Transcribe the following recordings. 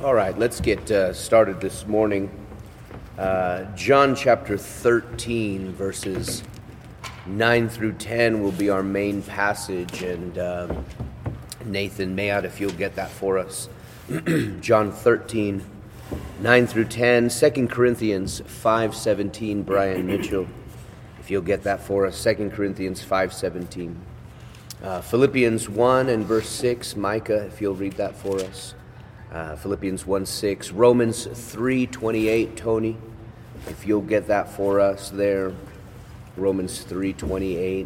All right, let's get started this morning. John chapter 13, verses 9 through 10 will be our main passage. And Nathan Mayat, if you'll get that for us. John 13, 9 through 10. 2 Corinthians 5:17, Brian Mitchell, if you'll get that for us. 2 Corinthians 5:17. Philippians 1 and verse 6, Micah, if you'll read that for us. Philippians 1:6, Romans 3:28, Tony, if you'll get that for us there. Romans 3:28.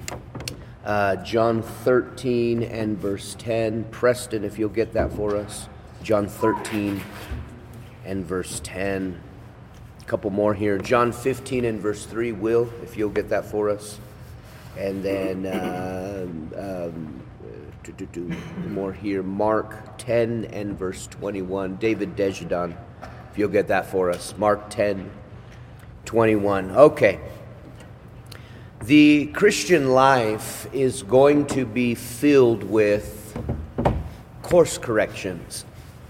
John 13 and verse 10, Preston, if you'll get that for us. John 13 and verse 10. A couple more here. John 15 and verse 3, Will, if you'll get that for us. And then more here. Mark 10 and verse 21. David Desjardins, if you'll get that for us. Mark 10, 21. Okay. The Christian life is going to be filled with course corrections.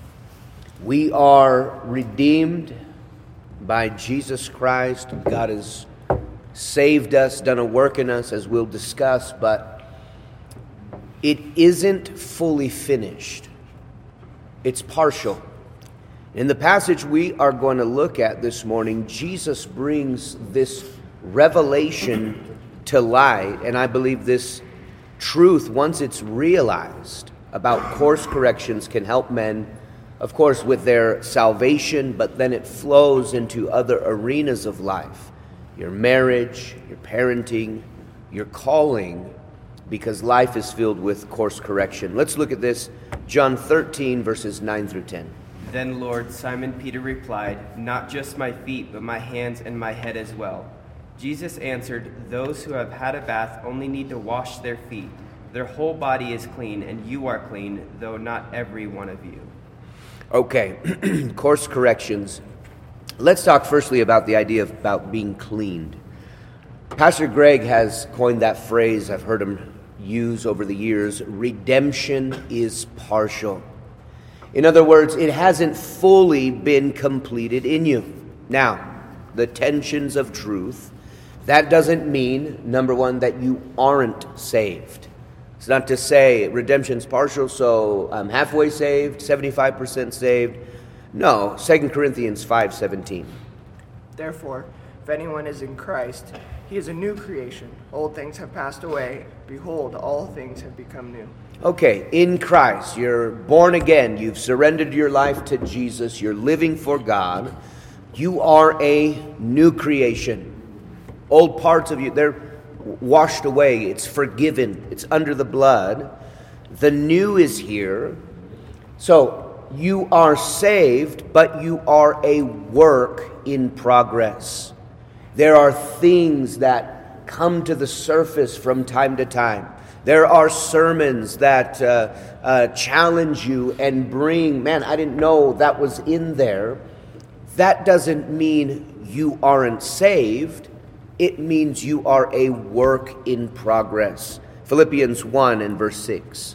We are redeemed by Jesus Christ. God has saved us, done a work in us, as we'll discuss, but it isn't fully finished. It's partial. In the passage we are going to look at this morning, Jesus brings this revelation to light, and I believe this truth, once it's realized about course corrections, can help men, of course, with their salvation, but then it flows into other arenas of life. Your marriage, your parenting, your calling, because life is filled with course correction. Let's look at this. John 13, verses 9 through 10. Then Lord, Simon Peter replied, "Not just my feet, but my hands and my head as well." Jesus answered, "Those who have had a bath only need to wash their feet. Their whole body is clean, and you are clean, though not every one of you." Okay, course corrections. Let's talk firstly about the idea about being cleaned. Pastor Greg has coined that phrase, I've heard him use over the years, redemption is partial. In other words, it hasn't fully been completed in you. Now, the tensions of truth, that doesn't mean, number one, that you aren't saved. It's not to say redemption's partial, so I'm halfway saved, 75% saved. No, 2 Corinthians 5:17. Therefore, if anyone is in Christ, he is a new creation. Old things have passed away. Behold, all things have become new. Okay, in Christ, you're born again. You've surrendered your life to Jesus. You're living for God. You are a new creation. Old parts of you, they're washed away. It's forgiven. It's under the blood. The new is here. So, you are saved, but you are a work in progress. There are things that come to the surface from time to time. There are sermons that challenge you and bring, man, I didn't know that was in there. That doesn't mean you aren't saved. It means you are a work in progress. Philippians 1 and verse 6.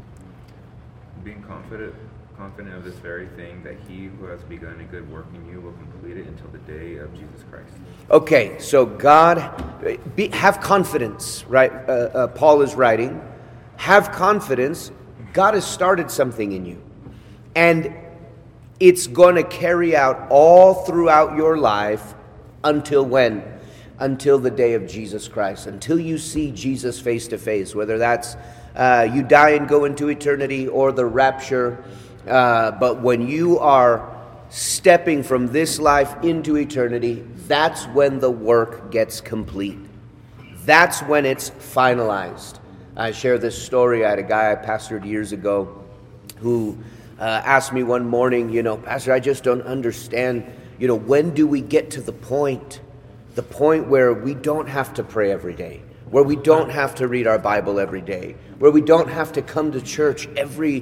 Being confident of this very thing, that he who has begun a good work in you will complete it until the day of Jesus Christ. Okay, so God, have confidence, right? Paul is writing, have confidence. God has started something in you, and it's going to carry out all throughout your life until when? Until the day of Jesus Christ, until you see Jesus face to face, whether that's you die and go into eternity or the rapture. But when you are stepping from this life into eternity, that's when the work gets complete. That's when it's finalized. I share this story. I had a guy I pastored years ago who asked me one morning, Pastor, I just don't understand, when do we get to the point where we don't have to pray every day, where we don't have to read our Bible every day, where we don't have to come to church every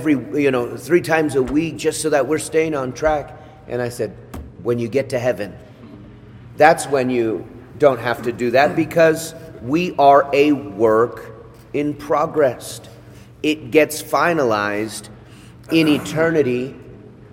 3 times a week just so that we're staying on track. And I said, when you get to heaven, that's when you don't have to do that, because we are a work in progress. It gets finalized in eternity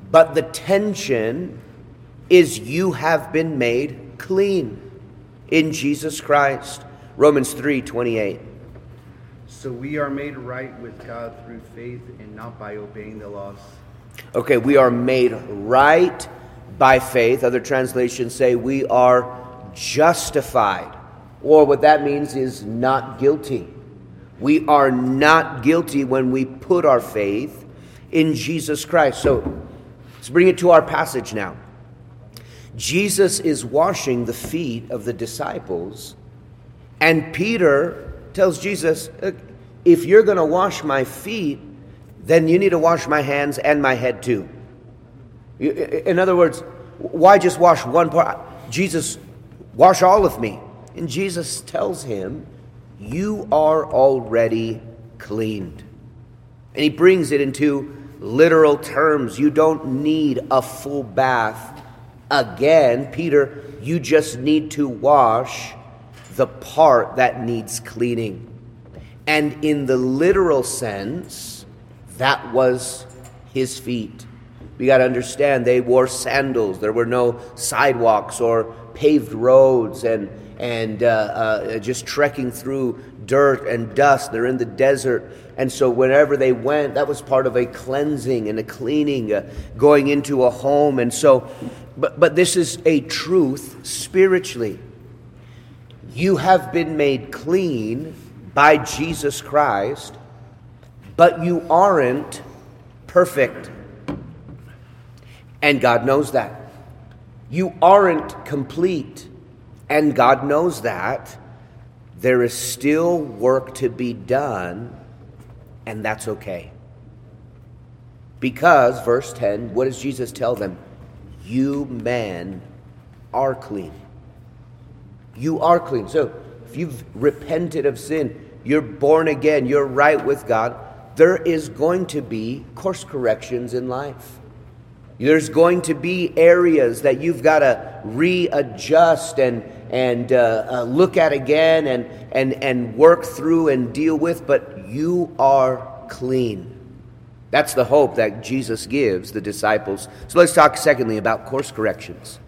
But the tension is you have been made clean in Jesus Christ. Romans 3:28. So we are made right with God through faith and not by obeying the laws. Okay, we are made right by faith. Other translations say we are justified. Or what that means is not guilty. We are not guilty when we put our faith in Jesus Christ. So let's bring it to our passage now. Jesus is washing the feet of the disciples, and Peter tells Jesus, if you're going to wash my feet, then you need to wash my hands and my head too. In other words, why just wash one part? Jesus, wash all of me. And Jesus tells him, you are already cleaned. And he brings it into literal terms. You don't need a full bath again, Peter. You just need to wash the part that needs cleaning. And in the literal sense, that was his feet. We got to understand, they wore sandals. There were no sidewalks or paved roads and just trekking through dirt and dust. They're in the desert. And so whenever they went, that was part of a cleansing and a cleaning, going into a home. And so, but this is a truth spiritually. You have been made clean by Jesus Christ, but you aren't perfect. And God knows that. You aren't complete. And God knows that. There is still work to be done, and that's okay. Because, verse 10, what does Jesus tell them? You men are clean. You are clean. So, if you've repented of sin, you're born again, you're right with God, there is going to be course corrections in life. There's going to be areas that you've got to readjust and look at again and work through and deal with, but you are clean. That's the hope that Jesus gives the disciples. So let's talk secondly about course corrections.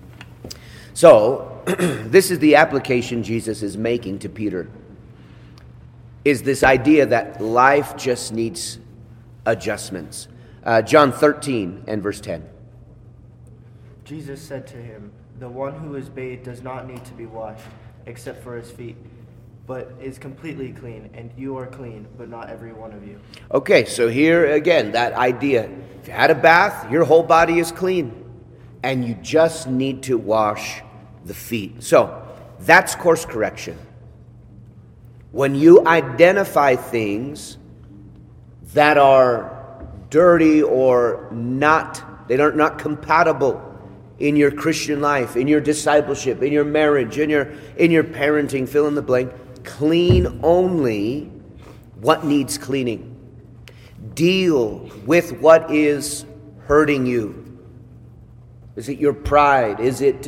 So this is the application Jesus is making to Peter, is this idea that life just needs adjustments. John 13 and verse 10. Jesus said to him, the one who is bathed does not need to be washed, except for his feet, but is completely clean, and you are clean, but not every one of you. Okay, so here again, that idea. If you had a bath, your whole body is clean, and you just need to wash the feet. So, that's course correction. When you identify things that are dirty or they're not compatible in your Christian life, in your discipleship, in your marriage, in your parenting, fill in the blank. Clean only what needs cleaning. Deal with what is hurting you. Is it your pride? Is it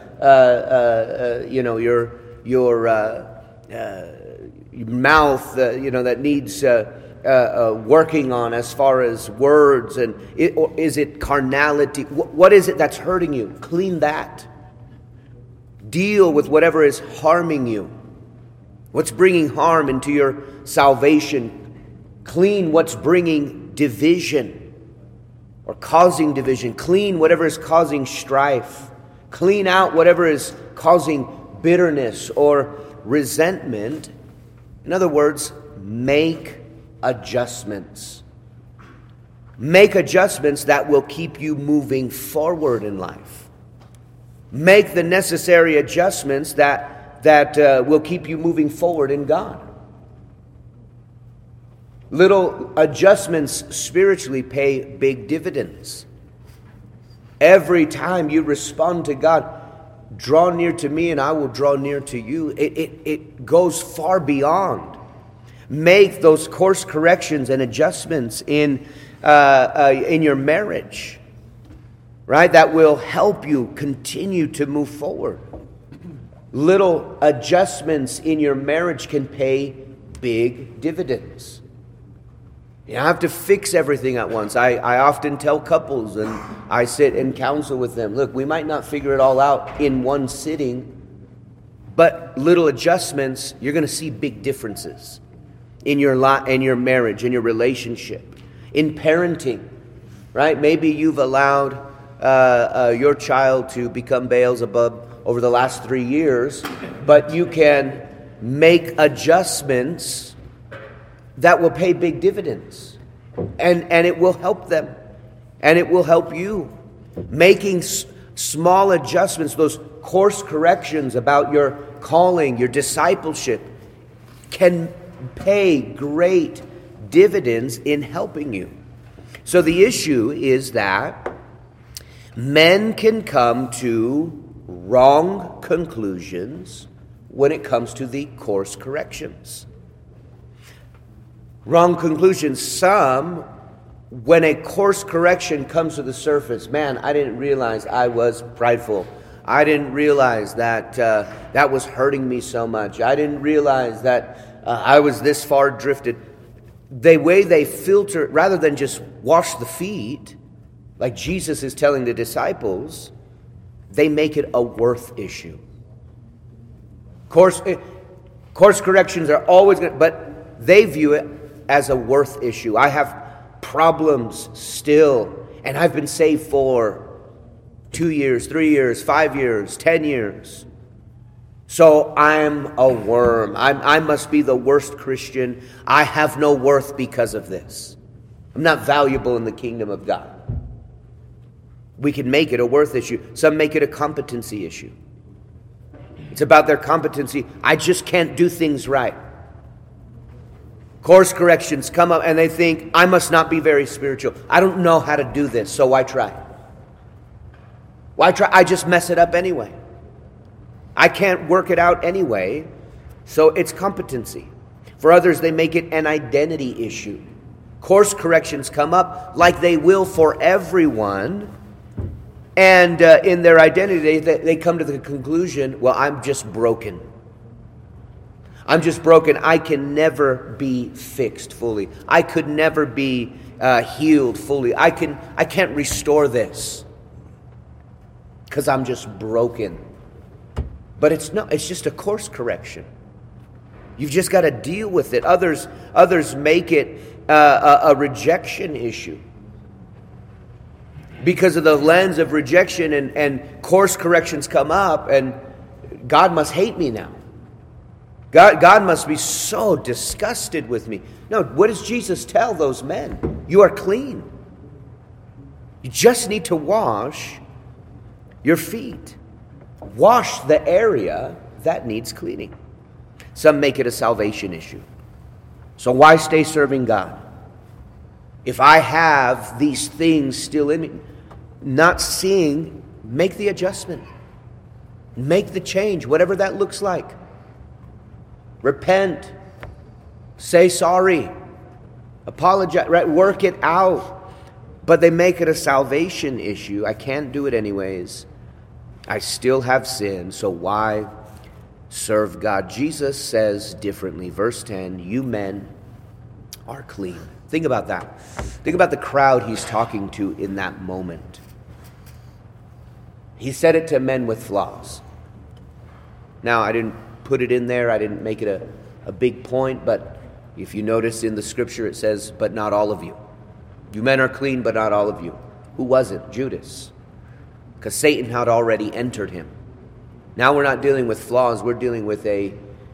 your mouth that needs working on as far as words, or is it carnality? What is it that's hurting you? Clean that. Deal with whatever is harming you. What's bringing harm into your salvation? Clean what's bringing division or causing division. Clean whatever is causing strife. Clean out whatever is causing bitterness or resentment. In other words, make adjustments. Make adjustments that will keep you moving forward in life. Make the necessary adjustments that will keep you moving forward in God. Little adjustments spiritually pay big dividends. Every time you respond to God, draw near to me and I will draw near to you. It goes far beyond. Make those course corrections and adjustments in your marriage, right? That will help you continue to move forward. Little adjustments in your marriage can pay big dividends. You don't have to fix everything at once. I often tell couples, and I sit and counsel with them, look, we might not figure it all out in one sitting, but little adjustments, you're going to see big differences in your marriage, in your relationship, in parenting, right? Maybe you've allowed your child to become Beelzebub over the last 3 years, but you can make adjustments that will pay big dividends, and it will help them, and it will help you. Making small adjustments, those course corrections about your calling, your discipleship, can pay great dividends in helping you. So the issue is that men can come to wrong conclusions when it comes to the course corrections. Wrong conclusions. Some, when a course correction comes to the surface, man, I didn't realize I was prideful. I didn't realize that that was hurting me so much. I didn't realize that I was this far drifted. The way they filter, rather than just wash the feet, like Jesus is telling the disciples, they make it a worth issue. Course corrections are always good, but they view it as a worth issue. I have problems still, and I've been saved for 2 years, 3 years, 5 years, 10 years. So I'm a worm. I must be the worst Christian. I have no worth because of this. I'm not valuable in the kingdom of God. We can make it a worth issue. Some make it a competency issue. It's about their competency. I just can't do things right. Course corrections come up and they think, I must not be very spiritual. I don't know how to do this, so why try? Why try? I just mess it up anyway. I can't work it out anyway, so it's competency. For others, they make it an identity issue. Course corrections come up like they will for everyone, and in their identity, they come to the conclusion, well, I'm just broken. I'm just broken. I can never be fixed fully. I could never be healed fully. I can't restore this because I'm just broken. But it's just a course correction. You've just got to deal with it. Others make it a rejection issue. Because of the lens of rejection and course corrections come up, and God must hate me now. God must be so disgusted with me. No, what does Jesus tell those men? You are clean. You just need to wash your feet. Wash the area that needs cleaning. Some make it a salvation issue. So why stay serving God? If I have these things still in me, not seeing, make the adjustment. Make the change, whatever that looks like. Repent. Say sorry. Apologize. Right? Work it out. But they make it a salvation issue. I can't do it anyways. I still have sin, so why serve God? Jesus says differently. Verse 10, you men are clean. Think about that. Think about the crowd he's talking to in that moment. He said it to men with flaws. Now, I didn't put it in there. I didn't make it a big point, but if you notice in the scripture it says, but not all of you. You men are clean, but not all of you. Who was it? Judas. Because Satan had already entered him. Now we're not dealing with flaws. We're dealing with a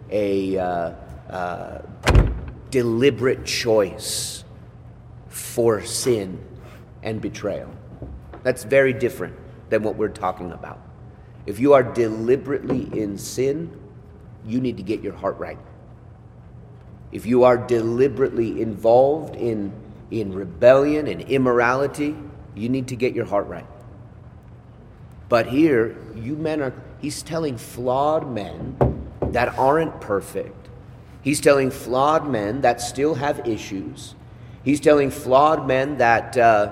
deliberate choice for sin and betrayal. That's very different than what we're talking about. If you are deliberately in sin, you need to get your heart right. If you are deliberately involved in rebellion and immorality, you need to get your heart right. But here, you men are, he's telling flawed men that aren't perfect. He's telling flawed men that still have issues. He's telling flawed men that,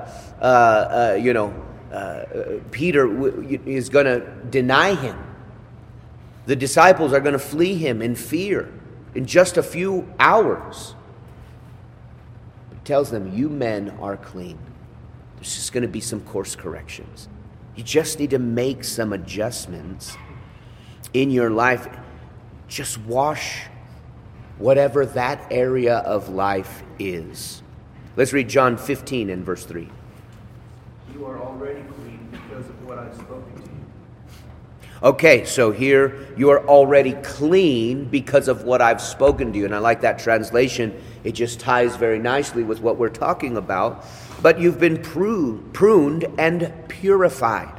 Peter is going to deny him. The disciples are going to flee him in fear in just a few hours. tells them, you men are clean. There's just going to be some course corrections. You just need to make some adjustments in your life. Just wash whatever that area of life is. Let's read John 15 and verse 3. You are already clean because of what I've spoken to you. Okay, so here, you are already clean because of what I've spoken to you. And I like that translation. It just ties very nicely with what we're talking about. But you've been pruned and purified.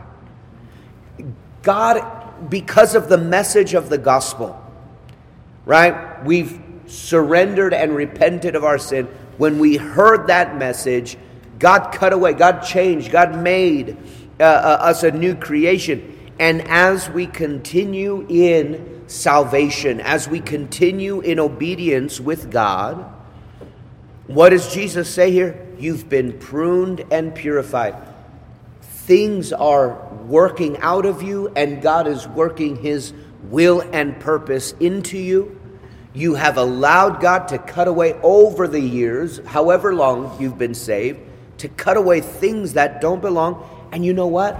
God, because of the message of the gospel, right? We've surrendered and repented of our sin. When we heard that message, God cut away, God changed, God made us a new creation. And as we continue in salvation, as we continue in obedience with God, what does Jesus say here? You've been pruned and purified. Things are working out of you, and God is working His will and purpose into you. You have allowed God to cut away over the years, however long you've been saved, to cut away things that don't belong. And you know what?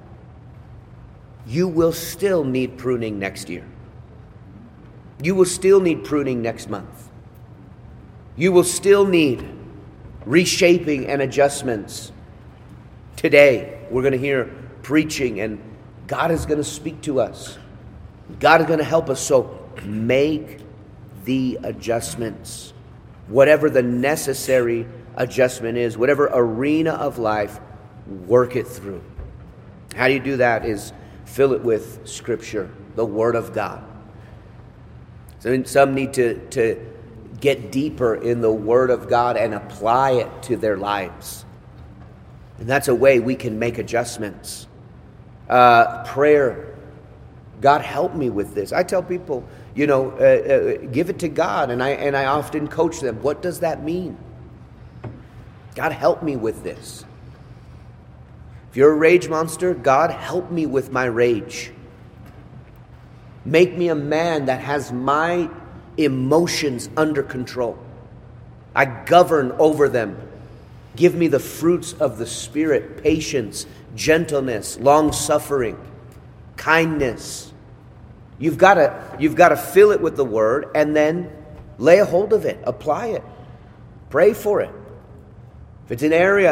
You will still need pruning next year. You will still need pruning next month. You will still need reshaping and adjustments. Today, we're going to hear preaching, and God is going to speak to us. God is going to help us. So make the adjustments. Whatever the necessary adjustment is, whatever arena of life, work it through. How do you do that? Is fill it with Scripture, the Word of God. So some need to get deeper in the Word of God and apply it to their lives. And that's a way we can make adjustments. Prayer. God, help me with this. I tell people, give it to God. And I often coach them. What does that mean? God, help me with this. If you're a rage monster, God, help me with my rage. Make me a man that has my emotions under control. I govern over them. Give me the fruits of the Spirit: patience, gentleness, long-suffering, kindness. You've got to fill it with the Word and then lay a hold of it, apply it, pray for it. If it's an area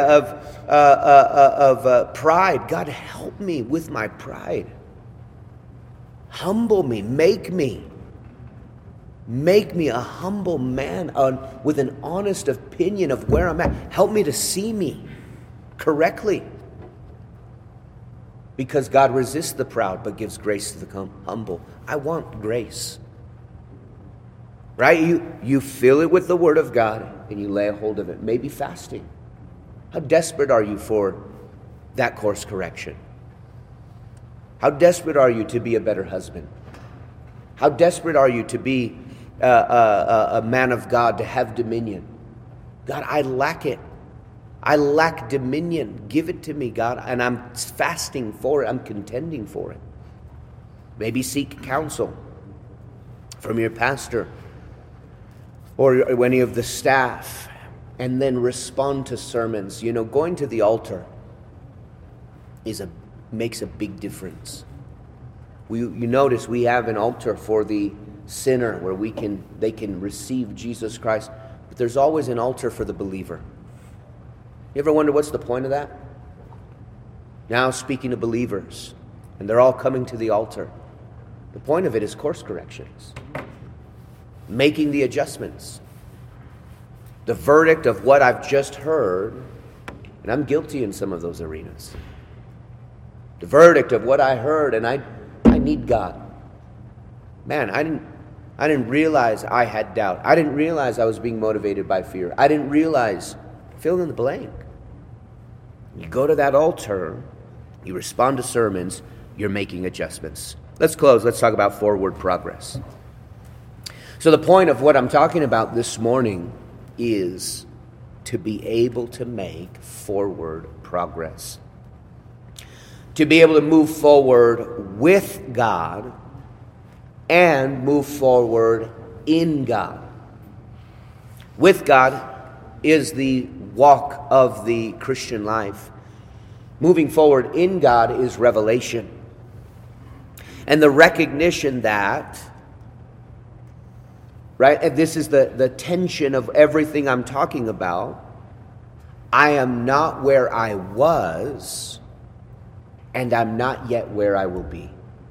of pride, God, help me with my pride. Humble me, make me a humble man with an honest opinion of where I'm at. Help me to see me correctly. Because God resists the proud but gives grace to the humble. I want grace. Right? You fill it with the Word of God and you lay a hold of it. Maybe fasting. How desperate are you for that course correction? How desperate are you to be a better husband? How desperate are you to be a man of God, to have dominion? God, I lack it. I lack dominion. Give it to me, God. And I'm fasting for it. I'm contending for it. Maybe seek counsel from your pastor or any of the staff, and then respond to sermons. Going to the altar makes a big difference. You notice we have an altar for the sinner where they can receive Jesus Christ, but there's always an altar for the believer. You ever wonder what's the point of that? Now speaking to believers, and they're all coming to the altar. The point of it is course corrections, making the adjustments. The verdict of what I've just heard, and I'm guilty in some of those arenas. The verdict of what I heard, and I need God. Man, I didn't realize I had doubt. I didn't realize I was being motivated by fear. I didn't realize, fill in the blank. You go to that altar, you respond to sermons, you're making adjustments. Let's close. Let's talk about forward progress. So the point of what I'm talking about this morning is to be able to make forward progress. To be able to move forward with God and move forward in God. With God is the walk of the Christian life. Moving forward in God is revelation. And the recognition that, right, and this is the tension of everything I'm talking about, I am not where I was, and I'm not yet where I will be.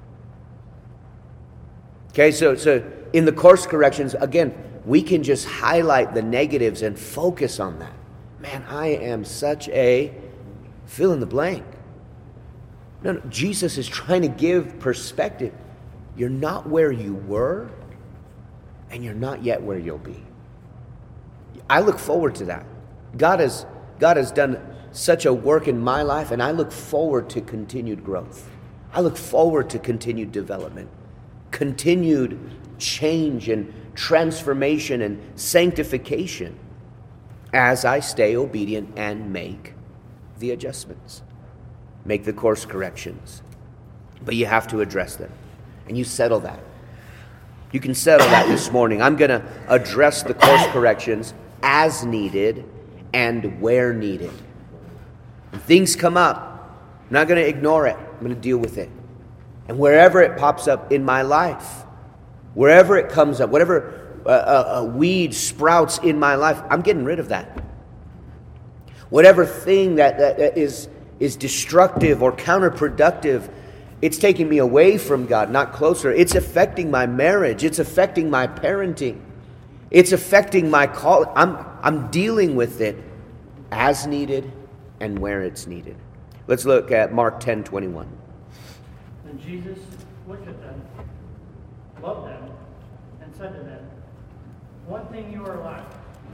Okay, so in the course corrections, again, we can just highlight the negatives and focus on that. Man, I am such a fill in the blank. No, Jesus is trying to give perspective. You're not where you were, and you're not yet where you'll be. I look forward to that. God has done such a work in my life, and I look forward to continued growth. I look forward to continued development, continued change and transformation and sanctification as I stay obedient and make the adjustments, make the course corrections. But you have to address them, and you settle that. You can settle that this morning. I'm going to address the course corrections as needed and where needed. When things come up, I'm not going to ignore it. I'm going to deal with it. And wherever it pops up in my life, wherever it comes up, whatever a weed sprouts in my life, I'm getting rid of that. Whatever thing that is destructive or counterproductive, it's taking me away from God, not closer. It's affecting my marriage. It's affecting my parenting. It's affecting my call. I'm dealing with it as needed and where it's needed. Let's look at Mark 10:21. Then Jesus looked at them, loved them, and said to them, one thing you lack.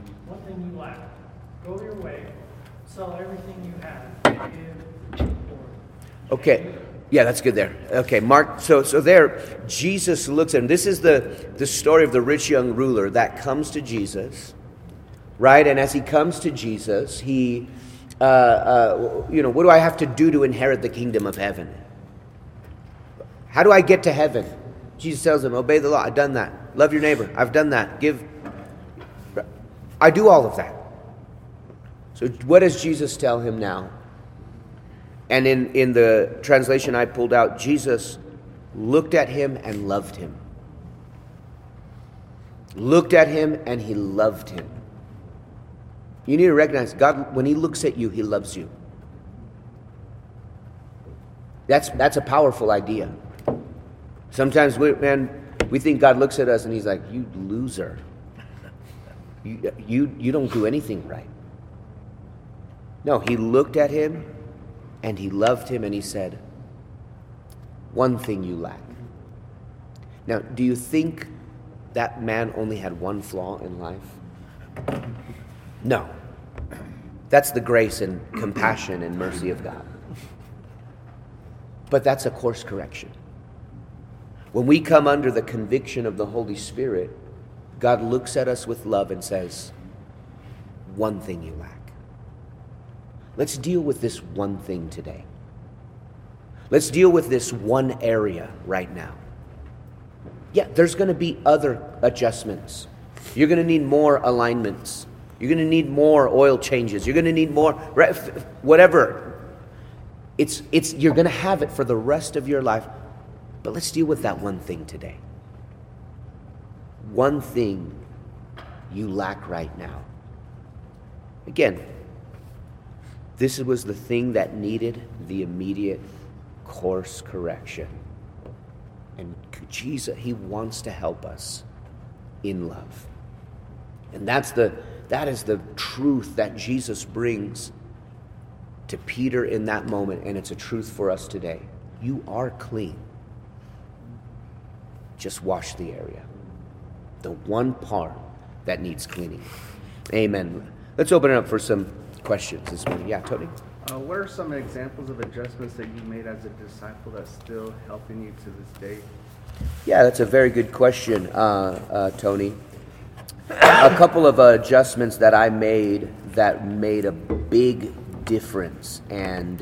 Go your way, sell everything you have, and give to the poor. Okay. Yeah, that's good there. Okay, Mark, so there, Jesus looks at him. This is the story of the rich young ruler that comes to Jesus, right? And as he comes to Jesus, he, what do I have to do to inherit the kingdom of heaven? How do I get to heaven? Jesus tells him, obey the law. I've done that. Love your neighbor. I've done that. I do all of that. So what does Jesus tell him now? And in the translation I pulled out, Jesus looked at him and loved him. Looked at him and he loved him. You need to recognize God, when he looks at you, he loves you. That's a powerful idea. Sometimes we think God looks at us and he's like, you loser. You don't do anything right. No, he looked at him and he loved him and he said, one thing you lack. Now, do you think that man only had one flaw in life? No. That's the grace and compassion and mercy of God. But that's a course correction. When we come under the conviction of the Holy Spirit, God looks at us with love and says, one thing you lack. Let's deal with this one thing today. Let's deal with this one area right now. Yeah, there's going to be other adjustments. You're going to need more alignments. You're going to need more oil changes. You're going to need more, whatever. You're going to have it for the rest of your life. But let's deal with that one thing today. One thing you lack right now. Again, this was the thing that needed the immediate course correction. And Jesus, he wants to help us in love. And that is the truth that Jesus brings to Peter in that moment, and it's a truth for us today. You are clean. Just wash the area. The one part that needs cleaning. Amen. Let's open it up for some questions this morning. Yeah, Tony? What are some examples of adjustments that you made as a disciple that's still helping you to this day? Yeah, that's a very good question, Tony. A couple of adjustments that I made that made a big difference and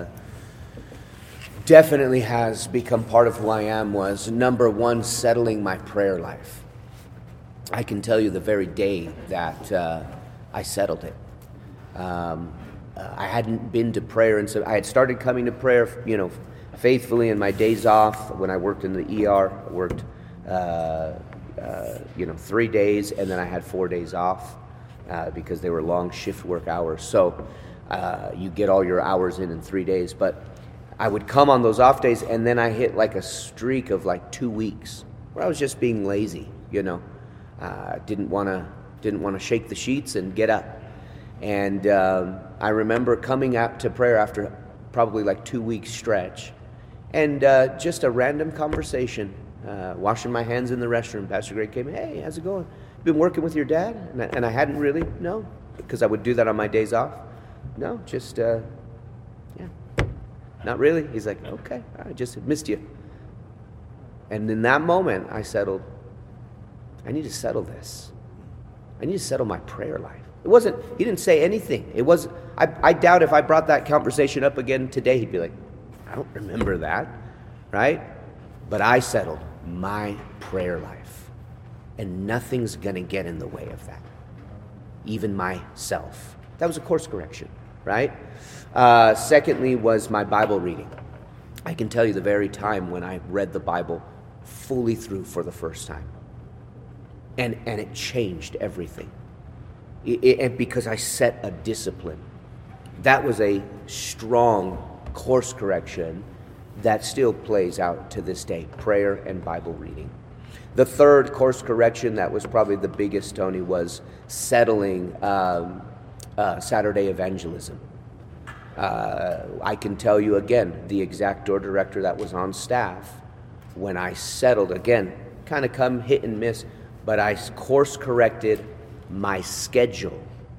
definitely has become part of who I am was, number one, settling my prayer life. I can tell you the very day that I settled it. I hadn't been to prayer, and so I had started coming to prayer, faithfully in my days off. When I worked in the ER, I worked, 3 days, and then I had 4 days off because they were long shift work hours. So you get all your hours in 3 days. But I would come on those off days, and then I hit like a streak of like 2 weeks where I was just being lazy. Didn't want to shake the sheets and get up. And I remember coming out to prayer after probably like 2 weeks stretch, and just a random conversation, washing my hands in the restroom. Pastor Greg came in, "Hey, how's it going? Been working with your dad?" And I hadn't really, no, because I would do that on my days off. No, just, not really. He's like, "Okay, I just missed you." And in that moment, I settled, I need to settle this. I need to settle my prayer life. He didn't say anything. I doubt if I brought that conversation up again today, he'd be like, "I don't remember that," right? But I settled my prayer life, and nothing's going to get in the way of that, even myself. That was a course correction, right? Secondly was my Bible reading. I can tell you the very time when I read the Bible fully through for the first time, and it changed everything. And because I set a discipline. That was a strong course correction that still plays out to this day, prayer and Bible reading. The third course correction that was probably the biggest, Tony, was settling Saturday evangelism. I can tell you again, the exact door director that was on staff, when I settled, again, kind of come hit and miss, but I course corrected my schedule.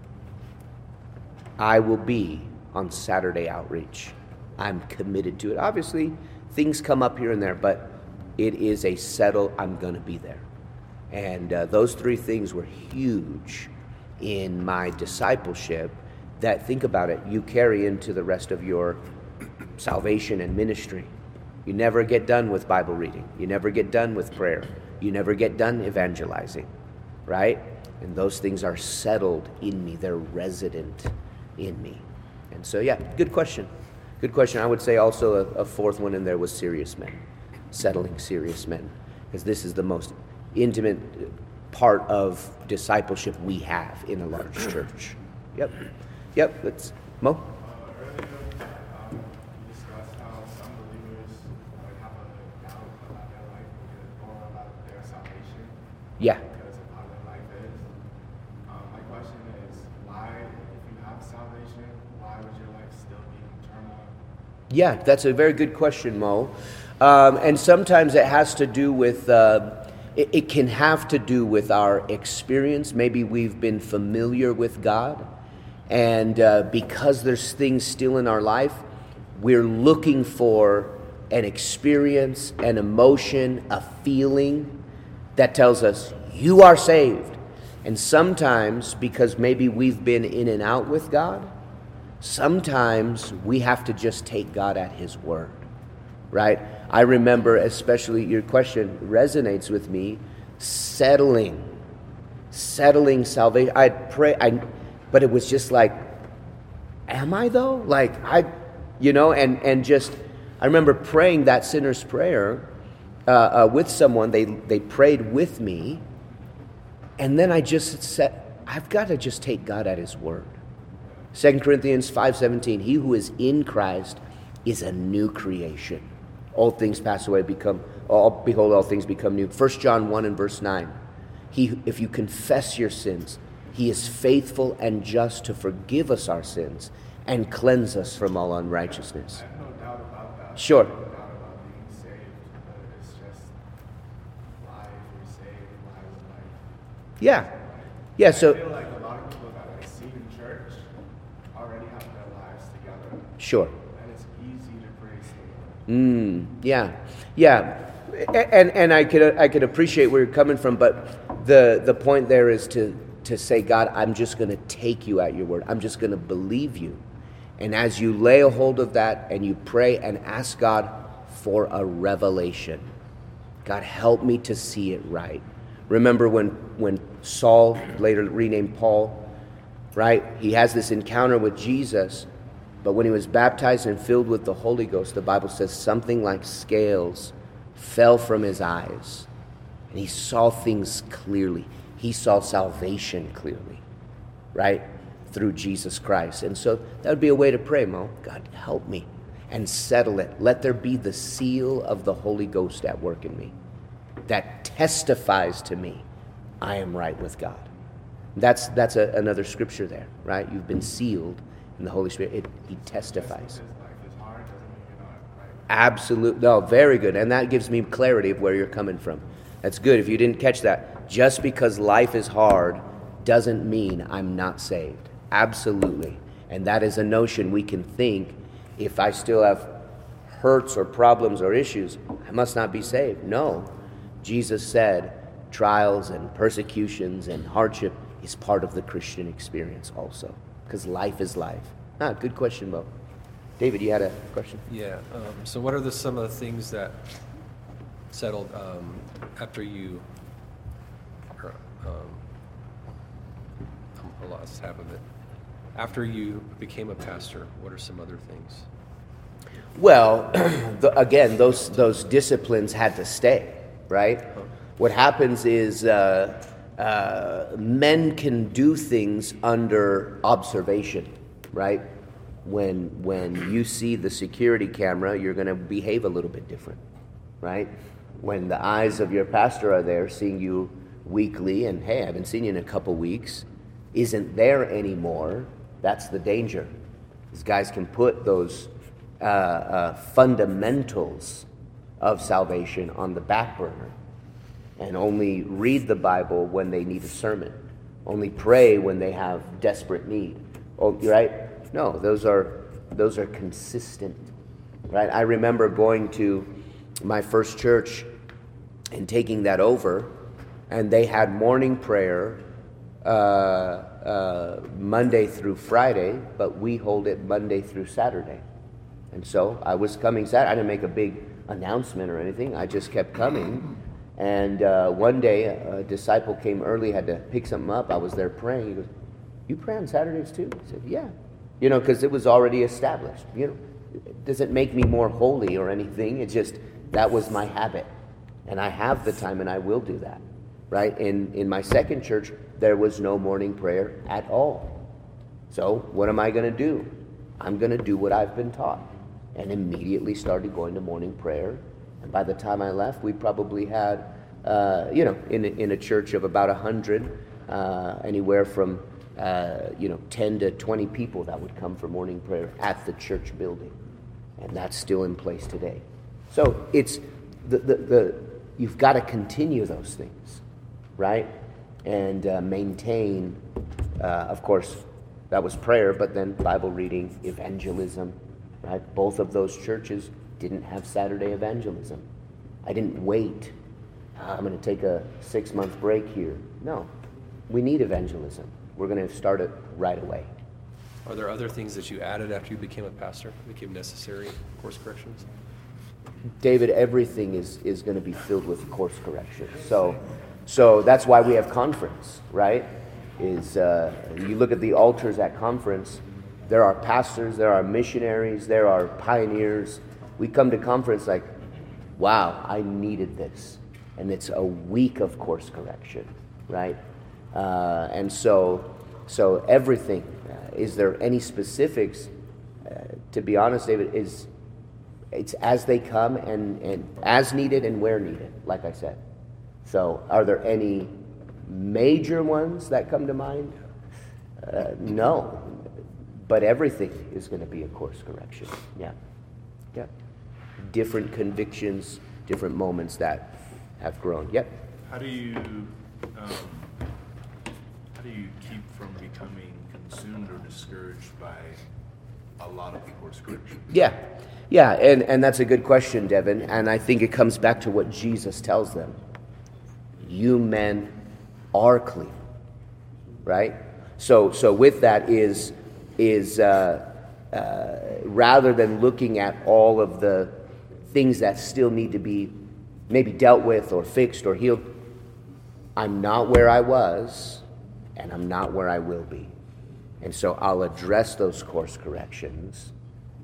I will be on Saturday outreach. I'm committed to it. Obviously, things come up here and there, but it is a settle, I'm going to be there. And those three things were huge in my discipleship that, think about it, you carry into the rest of your salvation and ministry. You never get done with Bible reading. You never get done with prayer. You never get done evangelizing, right? And those things are settled in me. They're resident in me. And so, good question. Good question. I would say also a fourth one in there was serious men. Settling serious men. Because this is the most intimate part of discipleship we have in a large church. Yep. Let's, Mo? Earlier, you discussed how some believers have a doubt about their life or about their salvation. Yeah. Because of how their life is. My question is, why, if you have salvation, why would your life still be in turmoil? Yeah, that's a very good question, Mo. And sometimes it has to do with, it can have to do with our experience. Maybe we've been familiar with God. And because there's things still in our life, we're looking for an experience, an emotion, a feeling that tells us, you are saved. And sometimes, because maybe we've been in and out with God, sometimes we have to just take God at His word, right? I remember, especially your question resonates with me, settling salvation. I'd pray, but it was just like, am I though? Like, and just, I remember praying that sinner's prayer with someone. They prayed with me. And then I just said, I've got to just take God at His word. 2 Corinthians 5:17, he who is in Christ is a new creation. All things pass away, behold, all things become new. 1 John 1 and verse 9, if you confess your sins, He is faithful and just to forgive us our sins and cleanse us from all unrighteousness. I have no doubt about that. Sure. I have no doubt about being saved, but it's just, why if you're saved, why would life? Yeah, so, I feel like a lot of people that I see in church already have their lives together. sure. And it's easy to praise the Lord. Yeah. And I could appreciate where you're coming from, but the point there is to say, God, I'm just going to take you at your word. I'm just going to believe you. And as you lay a hold of that and you pray and ask God for a revelation, God, help me to see it right. Remember when Saul, later renamed Paul, right? He has this encounter with Jesus, but when he was baptized and filled with the Holy Ghost, the Bible says something like scales fell from his eyes, and he saw things clearly. He saw salvation clearly, right? Through Jesus Christ. And so that would be a way to pray, Mo. God, help me and settle it. Let there be the seal of the Holy Ghost at work in me that testifies to me I am right with God. That's another scripture there, right? You've been sealed in the Holy Spirit. He testifies. Absolutely. No, very good. And that gives me clarity of where you're coming from. That's good. If you didn't catch that, just because life is hard doesn't mean I'm not saved. Absolutely. And that is a notion we can think, if I still have hurts or problems or issues, I must not be saved. No. Jesus said trials and persecutions and hardship is part of the Christian experience also, because life is life. Good question, Bo. David, you had a question? Yeah. So what are some of the things that settled after you... I lost half of it. After you became a pastor, what are some other things? Well, again, those disciplines had to stay, right? What happens is men can do things under observation, right? When you see the security camera, you're going to behave a little bit different, right? When the eyes of your pastor are there, seeing you weekly, and hey, I haven't seen you in a couple weeks, isn't there anymore, that's the danger. These guys can put those fundamentals of salvation on the back burner and only read the Bible when they need a sermon, only pray when they have desperate need. Oh, right? No, those are consistent, right? I remember going to my first church and taking that over, and they had morning prayer Monday through Friday, but we hold it Monday through Saturday. And so I was coming Saturday. I didn't make a big announcement or anything. I just kept coming. And one day, a disciple came early, had to pick something up. I was there praying. He goes, "You pray on Saturdays too?" I said, "Yeah." Because it was already established. It doesn't make me more holy or anything. It's just, that was my habit. And I have the time, and I will do that, right? In my second church, there was no morning prayer at all. So what am I going to do? I'm going to do what I've been taught. And immediately started going to morning prayer. And by the time I left, we probably had, in a church of about 100, anywhere from 10 to 20 people that would come for morning prayer at the church building. And that's still in place today. So it's you've got to continue those things, right? And maintain, of course, that was prayer, but then Bible reading, evangelism, right? Both of those churches didn't have Saturday evangelism. I didn't wait. I'm going to take a 6-month break here. No, we need evangelism. We're going to start it right away. Are there other things that you added after you became a pastor, became necessary course corrections? David, everything is going to be filled with course correction. So that's why we have conference, right? You look at the altars at conference, there are pastors, there are missionaries, there are pioneers. We come to conference like, wow, I needed this. And it's a week of course correction, right? And so everything, is there any specifics? To be honest, David, it's as they come and as needed and where needed, like I said. So are there any major ones that come to mind? No. But everything is going to be a course correction. Yeah. Different convictions, different moments that have grown. Yep. How do you keep from becoming consumed or discouraged by a lot of course correction? Yeah, and that's a good question, Devin. And I think it comes back to what Jesus tells them. You men are clean, right? So with that is rather than looking at all of the things that still need to be maybe dealt with or fixed or healed, I'm not where I was, and I'm not where I will be. And so I'll address those course corrections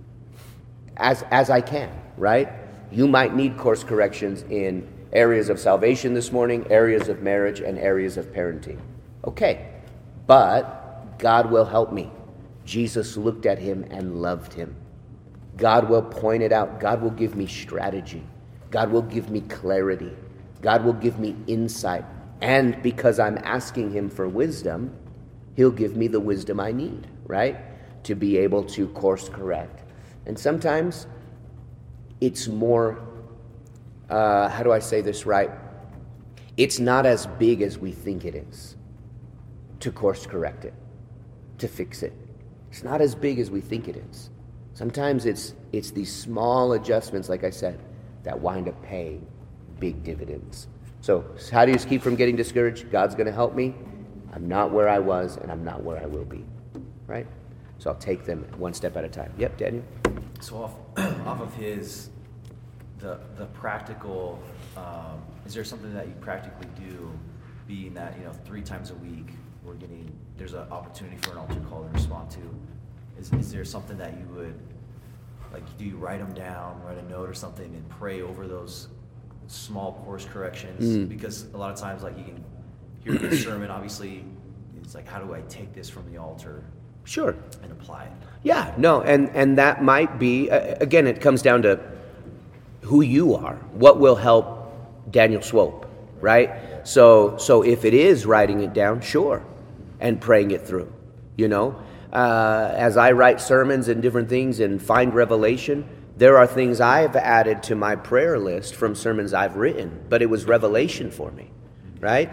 as I can, right? You might need course corrections in areas of salvation this morning, areas of marriage, and areas of parenting. Okay, but God will help me. Jesus looked at him and loved him. God will point it out. God will give me strategy. God will give me clarity. God will give me insight. And because I'm asking him for wisdom, he'll give me the wisdom I need, right? To be able to course correct. And sometimes it's more, how do I say this right? It's not as big as we think it is to course correct it, to fix it. It's not as big as we think it is. Sometimes it's these small adjustments, like I said, that wind up paying big dividends. So how do you keep from getting discouraged? God's going to help me. I'm not where I was, and I'm not where I will be, right? So I'll take them one step at a time. Yep, Daniel? So off of his, the practical, is there something that you practically do, being that, 3 times a week there's an opportunity for an altar call to respond to? Is there something that you would, do you write them down, write a note or something, and pray over those small course corrections? Because a lot of times, you can hear the sermon, obviously, it's how do I take this from the altar? Sure. And apply it? Yeah, no, and that might be, again, it comes down to who you are. What will help Daniel Swope, right? So if it is writing it down, sure, and praying it through, As I write sermons and different things and find revelation, there are things I've added to my prayer list from sermons I've written, but it was revelation for me, right?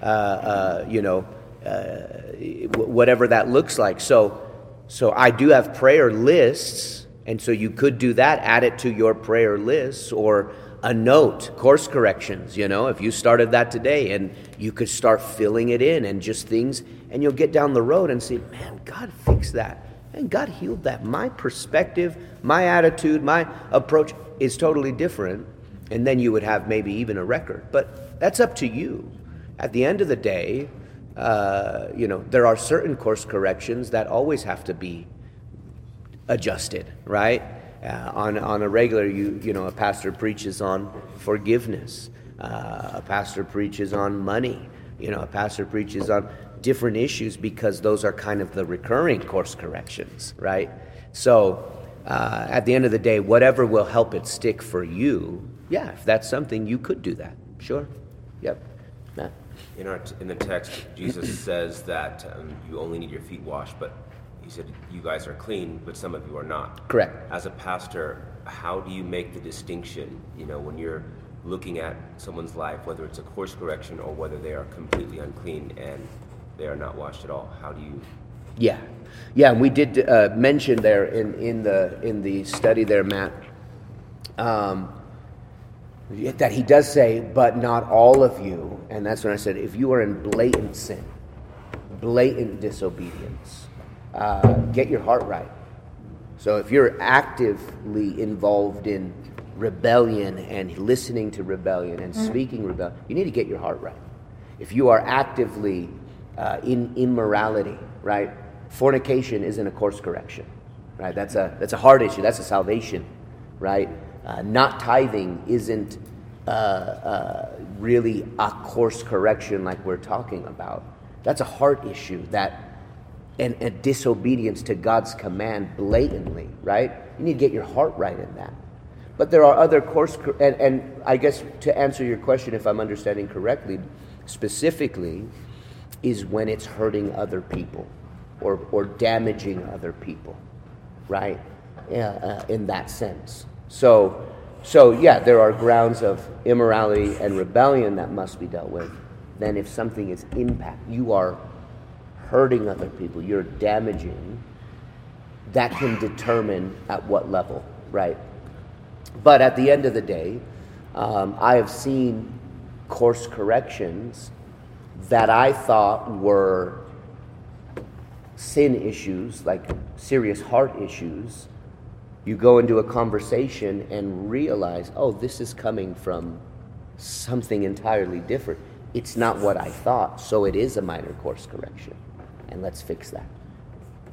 Whatever that looks like. So I do have prayer lists, and so you could do that, add it to your prayer lists, or a note, course corrections, if you started that today, and you could start filling it in and just things, and you'll get down the road and say, man, God fixed that, and God healed that. My perspective, my attitude, my approach is totally different, and then you would have maybe even a record. But that's up to you. At the end of the day, there are certain course corrections that always have to be adjusted, right? On a regular, a pastor preaches on forgiveness. A pastor preaches on money. A pastor preaches on different issues because those are kind of the recurring course corrections, right? So at the end of the day, whatever will help it stick for you, yeah, if that's something, you could do that. Sure. Yep. Matt? In the text, Jesus says that you only need your feet washed, but he said you guys are clean, but some of you are not. Correct. As a pastor, how do you make the distinction, when you're looking at someone's life, whether it's a course correction or whether they are completely unclean and they are not washed at all? How do you? Yeah, and we did mention there in the study there, Matt, that he does say, but not all of you. And that's when I said, if you are in blatant sin, blatant disobedience, get your heart right. So if you're actively involved in rebellion and listening to rebellion and speaking rebellion, you need to get your heart right. If you are actively in immorality, right? Fornication isn't a course correction, right? That's a heart issue. That's a salvation, right? Not tithing isn't really a course correction like we're talking about. That's a heart issue, and a disobedience to God's command blatantly, right? You need to get your heart right in that. But there are other and I guess to answer your question, if I'm understanding correctly, specifically, is when it's hurting other people or damaging other people, right? In that sense. So yeah, there are grounds of immorality and rebellion that must be dealt with. Then if something is you are hurting other people, you're damaging, that can determine at what level, right? But at the end of the day, I have seen course corrections that I thought were sin issues, like serious heart issues. You go into a conversation and realize, oh, this is coming from something entirely different. It's not what I thought, so it is a minor course correction. And let's fix that.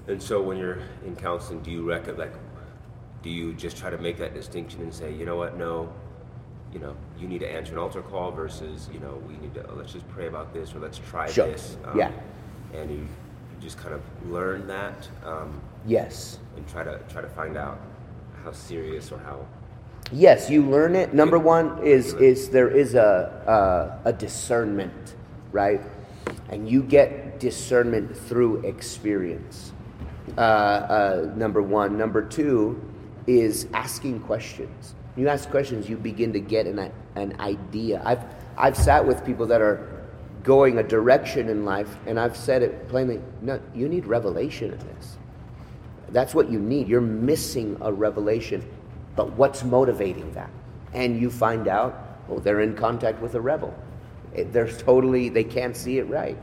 And so when you're in counseling, do you just try to make that distinction and say, you know what, no, you need to answer an altar call versus, we need to, let's just pray about this, or let's try Sure. this. Yeah. And you just kind of learn that. Yes. And try to find out how serious or how. Yes, you learn it. Number one is there is a discernment, right? And you get discernment through experience. Number one. Number two is asking questions. You ask questions, you begin to get an idea. I've sat with people that are going a direction in life, and I've said it plainly, no, you need revelation in this. That's what you need. You're missing a revelation. But what's motivating that? And you find out, they're in contact with a rebel. They can't see it right,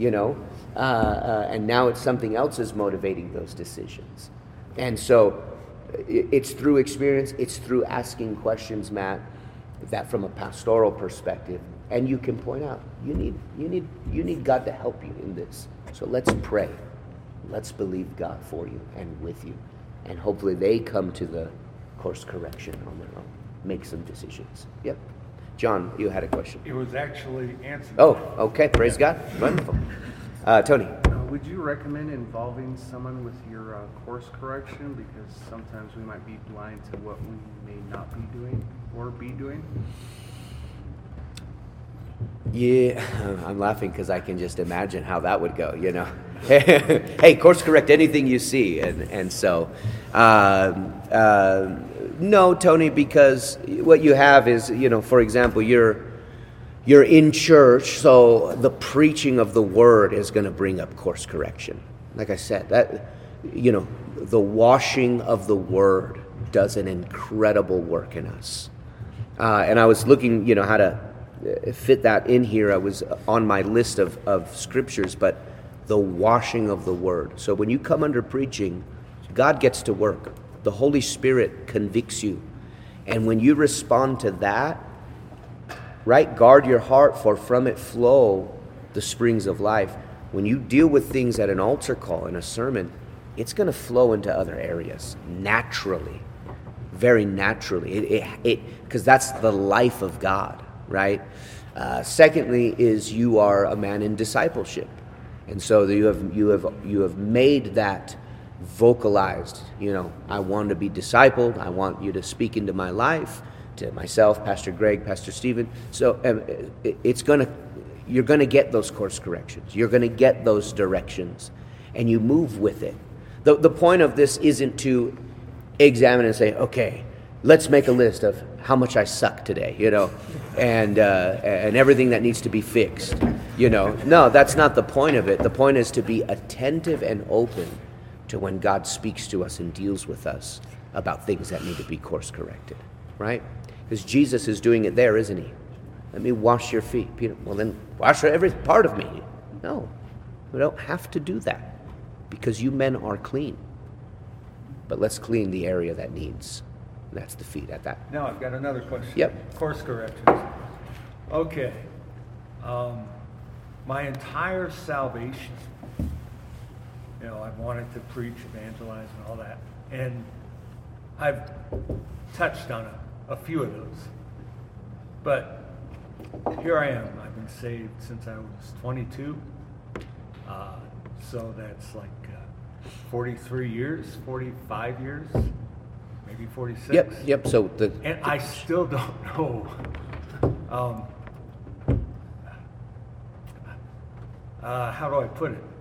and now it's something else is motivating those decisions. And so it's through experience, it's through asking questions, Matt, that from a pastoral perspective, and you can point out, you need God to help you in this. So let's pray. Let's believe God for you and with you. And hopefully they come to the course correction on their own. Make some decisions. Yep. John, you had a question. It was actually answered. Oh, okay. Praise God. Wonderful. Tony. Would you recommend involving someone with your course correction? Because sometimes we might be blind to what we may not be doing or be doing. Yeah, I'm laughing because I can just imagine how that would go, Hey, course correct anything you see. And so, no, Tony, because what you have is, for example, you're in church, so the preaching of the word is going to bring up course correction. Like I said, that, the washing of the word does an incredible work in us. And I was looking, how to fit that in here. I was on my list of scriptures, but the washing of the word. So when you come under preaching, God gets to work. The Holy Spirit convicts you. And when you respond to that, right, guard your heart, for from it flow the springs of life. When you deal with things at an altar call, in a sermon, it's going to flow into other areas naturally, very naturally, because that's the life of God, right? Secondly is you are a man in discipleship. And so you have made that vocalized. I want to be discipled. I want you to speak into my life, to myself, Pastor Greg, Pastor Stephen. So you're gonna get those course corrections. You're gonna get those directions, and you move with it. The point of this isn't to examine and say, okay, let's make a list of how much I suck today, and everything that needs to be fixed, No, that's not the point of it. The point is to be attentive and open to when God speaks to us and deals with us about things that need to be course corrected, right? Because Jesus is doing it there, isn't he? Let me wash your feet. Peter, well then wash every part of me. No, we don't have to do that because you men are clean. But let's clean the area that needs. That's the feet at that. Now I've got another question. Yep. Course corrections. Okay. My entire salvation, I've wanted to preach, evangelize, and all that. And I've touched on a few of those. But here I am. I've been saved since I was 22. So that's like 43 years, 45 years. Maybe 46. Yep. So and I still don't know. How do I put it?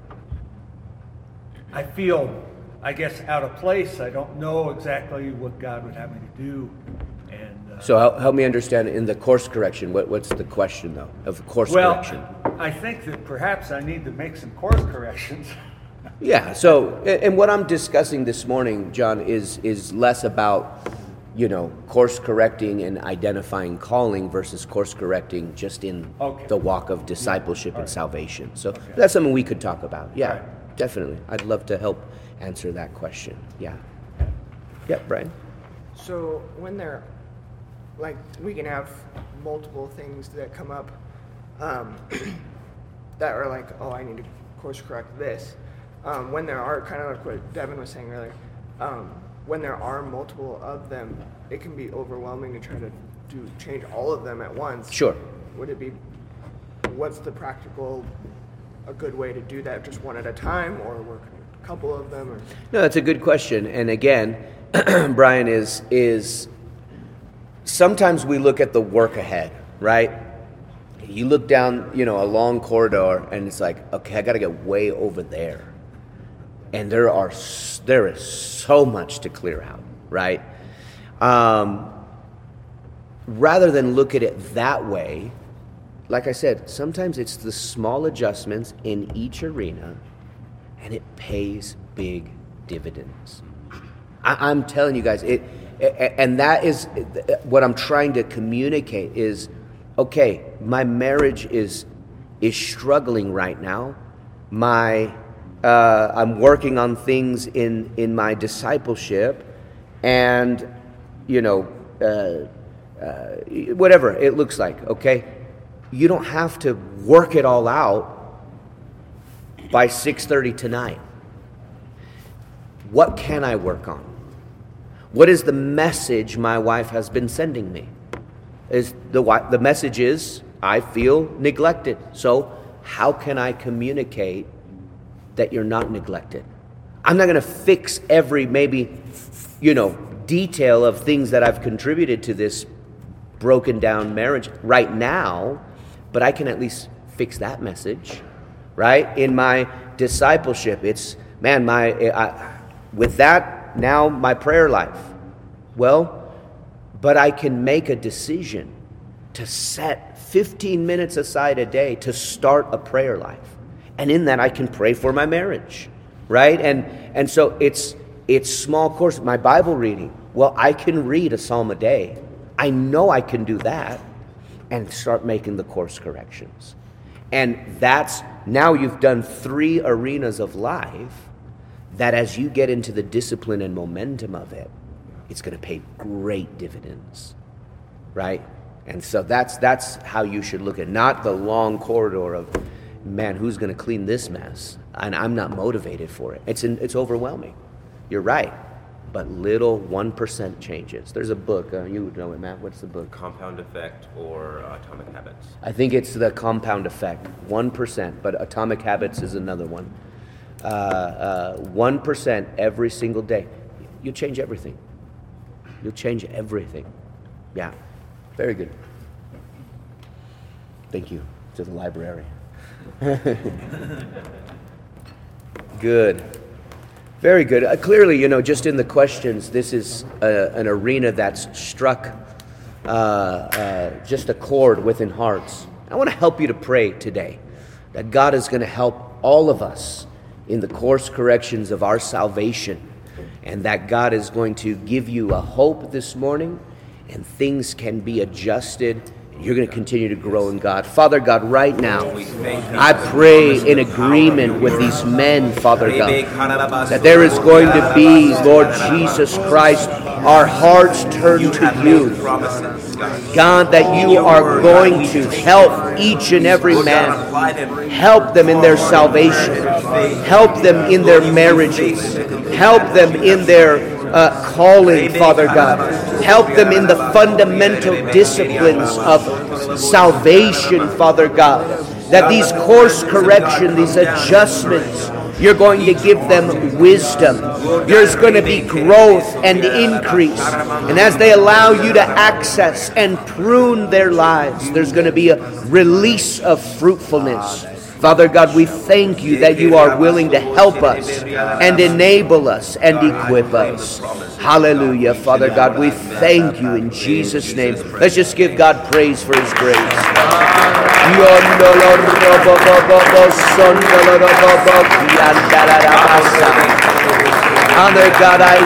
I feel, I guess, out of place. I don't know exactly what God would have me to do. And so help me understand in the course correction. What's the question though of course correction? I think that perhaps I need to make some course corrections. Yeah, so, and what I'm discussing this morning, John, is less about, course correcting and identifying calling versus course correcting just in the walk of discipleship and salvation. So that's something we could talk about. Yeah, definitely. I'd love to help answer that question. Yeah. Yeah, Brian? So when they're, we can have multiple things that come up that are like, I need to course correct this. when there are, kind of like what Devin was saying earlier, when there are multiple of them, it can be overwhelming to try to change all of them at once. Sure. What's the practical, a good way to do that? Just one at a time, or work a couple of them? Or? No, that's a good question. And again, Brian, is sometimes we look at the work ahead, right? You look down, a long corridor, and it's like, okay, I got to get way over there. And there is so much to clear out, right? Rather than look at it that way, like I said, sometimes it's the small adjustments in each arena, and it pays big dividends. I'm telling you guys, and that is what I'm trying to communicate is, okay, my marriage is struggling right now. I'm working on things in my discipleship, and whatever it looks like. Okay, you don't have to work it all out by 6:30 tonight. What can I work on? What is the message my wife has been sending me? The message is, I feel neglected. So how can I communicate that you're not neglected? I'm not going to fix every detail of things that I've contributed to this broken down marriage right now, but I can at least fix that message, right? In my discipleship, it's, with that, now my prayer life. Well, but I can make a decision to set 15 minutes aside a day to start a prayer life. And in that I can pray for my marriage, right? And so it's small course. My Bible reading, well, I can read a psalm a day. I know I can do that and start making the course corrections. And that's, now you've done 3 arenas of life that as you get into the discipline and momentum of it, it's going to pay great dividends, right? And so that's how you should look at it. Not the long corridor of, man, who's going to clean this mess? And I'm not motivated for it. It's overwhelming. You're right. But little 1% changes. There's a book. You know it, Matt. What's the book? Compound Effect or Atomic Habits? I think it's the Compound Effect. 1%. But Atomic Habits is another one. 1% every single day. You'll change everything. You'll change everything. Yeah. Very good. Thank you to the library. Good. Very good. Clearly, just in the questions, this is an arena that's struck just a chord within hearts. I want to help you to pray today that God is going to help all of us in the course corrections of our salvation, and that God is going to give you a hope this morning, and things can be adjusted. You're going to continue to grow in God. Father God, right now, I pray in agreement with these men, Father God, that there is going to be, Lord Jesus Christ, our hearts turned to you. God, that you are going to help each and every man. Help them in their salvation. Help them in their marriages. Help them in their calling, Father God. Help them in the fundamental disciplines of salvation, Father God. That these course correction, these adjustments, you're going to give them wisdom. There's going to be growth and increase. And as they allow you to access and prune their lives, there's going to be a release of fruitfulness. Father God, we thank you that you are willing to help us and enable us and equip us. Hallelujah, Father God, we thank you in Jesus' name. Let's just give God praise for his grace. Father God, I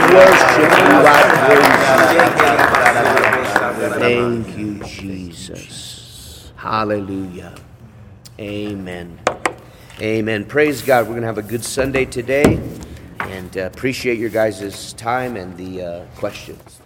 worship you, I praise you. Thank you, Jesus. Hallelujah. Amen. Amen. Praise God. We're going to have a good Sunday today, and appreciate your guys' time and the questions.